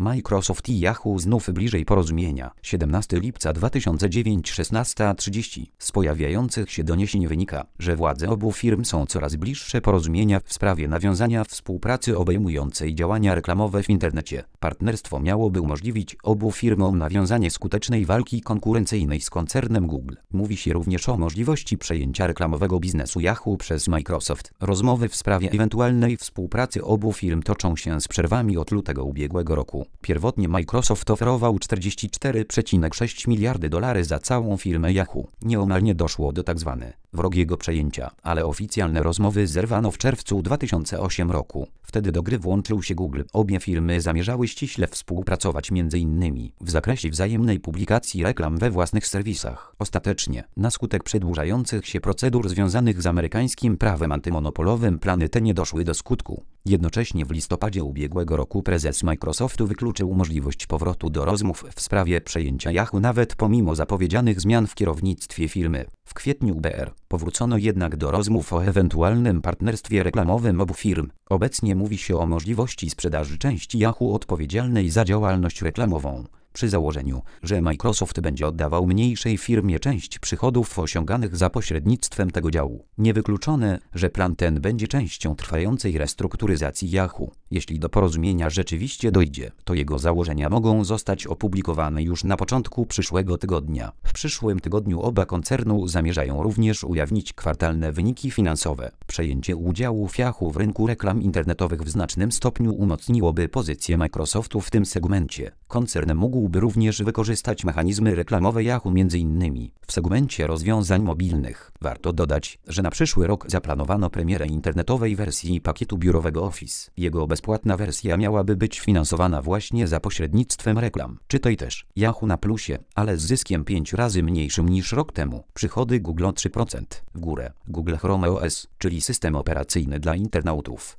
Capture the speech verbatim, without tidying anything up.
Microsoft i Yahoo znów bliżej porozumienia. siedemnastego lipca dwa tysiące dziewiątego, szesnasta trzydzieści. Z pojawiających się doniesień wynika, że władze obu firm są coraz bliższe porozumienia w sprawie nawiązania współpracy obejmującej działania reklamowe w internecie. Partnerstwo miałoby umożliwić obu firmom nawiązanie skutecznej walki konkurencyjnej z koncernem Google. Mówi się również o możliwości przejęcia reklamowego biznesu Yahoo przez Microsoft. Rozmowy w sprawie ewentualnej współpracy obu firm toczą się z przerwami od lutego ubiegłego roku. Pierwotnie Microsoft oferował czterdzieści cztery przecinek sześć miliardy dolarów za całą firmę Yahoo. Nieomal nie doszło do tzw. wrogiego przejęcia, ale oficjalne rozmowy zerwano w czerwcu dwa tysiące ósmego roku. Wtedy do gry włączył się Google. Obie firmy zamierzały ściśle współpracować między innymi w zakresie wzajemnej publikacji reklam we własnych serwisach. Ostatecznie, na skutek przedłużających się procedur związanych z amerykańskim prawem antymonopolowym, plany te nie doszły do skutku. Jednocześnie w listopadzie ubiegłego roku prezes Microsoftu wykluczył możliwość powrotu do rozmów w sprawie przejęcia Yahoo nawet pomimo zapowiedzianych zmian w kierownictwie firmy. W kwietniu B R powrócono jednak do rozmów o ewentualnym partnerstwie reklamowym obu firm. Obecnie mówi się o możliwości sprzedaży części Yahoo odpowiedzialnej za działalność reklamową, przy założeniu, że Microsoft będzie oddawał mniejszej firmie część przychodów osiąganych za pośrednictwem tego działu. Niewykluczone, że plan ten będzie częścią trwającej restrukturyzacji Yahoo. Jeśli do porozumienia rzeczywiście dojdzie, to jego założenia mogą zostać opublikowane już na początku przyszłego tygodnia. W przyszłym tygodniu oba koncernu zamierzają również ujawnić kwartalne wyniki finansowe. Przejęcie udziałów Yahoo w rynku reklam internetowych w znacznym stopniu umocniłoby pozycję Microsoftu w tym segmencie. Koncern mógłby również wykorzystać mechanizmy reklamowe Yahoo między innymi w segmencie rozwiązań mobilnych. Warto dodać, że na przyszły rok zaplanowano premierę internetowej wersji pakietu biurowego Office. Jego bezpłatna wersja miałaby być finansowana właśnie za pośrednictwem reklam. Czytaj też Yahoo na plusie, ale z zyskiem pięć razy mniejszym niż rok temu. Przychody Google o trzy procent w górę. Google Chrome O S, czyli system operacyjny dla internautów,